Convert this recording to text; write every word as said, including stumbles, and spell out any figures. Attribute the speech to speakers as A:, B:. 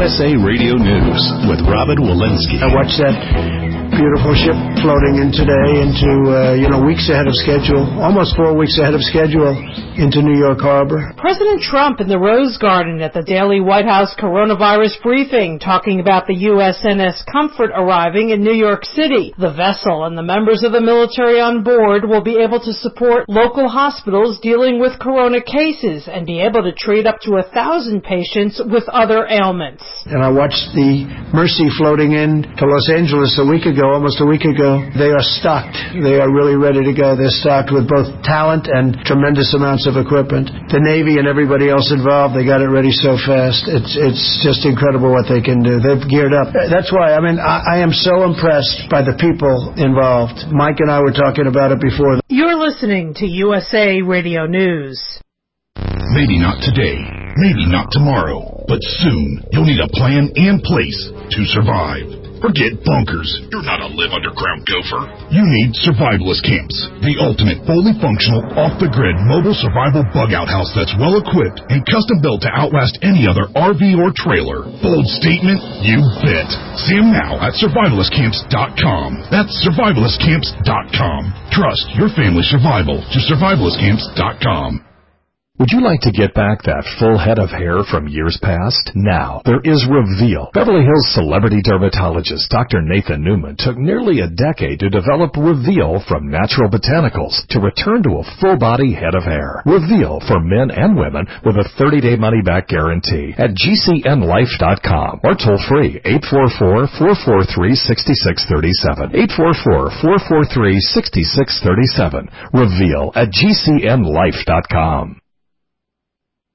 A: S A Radio News with Robert Walensky.
B: I watched that beautiful ship floating in today into, uh, you know, weeks ahead of schedule, almost four weeks ahead of schedule into New York Harbor.
C: President Trump in the Rose Garden at the daily White House coronavirus briefing, talking about the U S N S Comfort arriving in New York City. The vessel and the members of the military on board will be able to support local hospitals dealing with corona cases and be able to treat up to a thousand patients with other ailments.
B: And I watched the Mercy floating in to Los Angeles a week ago, almost a week ago. They are stocked. They are really ready to go. They're stocked with both talent and tremendous amounts of equipment. The Navy and everybody else involved, they got it ready so fast. It's it's just incredible what they can do. They've geared up. That's why, I mean, I, I am so impressed by the people involved. Mike and I were talking about it before.
C: You're listening to U S A Radio News.
D: Maybe not today, maybe not tomorrow, but soon you'll need a plan and place to survive. Forget bunkers. You're not a live underground gopher. You need Survivalist Camps, the ultimate fully functional, off-the-grid mobile survival bug-out house that's well-equipped and custom-built to outlast any other R V or trailer. Bold statement? You bet. See them now at survivalist camps dot com. That's survivalist camps dot com. Trust your family's survival to survivalist camps dot com.
E: Would you like to get back that full head of hair from years past? Now, there is Reveal. Beverly Hills celebrity dermatologist Doctor Nathan Newman took nearly a decade to develop Reveal from natural botanicals to return to a full-body head of hair. Reveal for men and women with a thirty-day money-back guarantee at G C N life dot com or toll-free eight four four, four four three, six six three seven. eight four four, four four three, six six three seven. Reveal at G C N life dot com.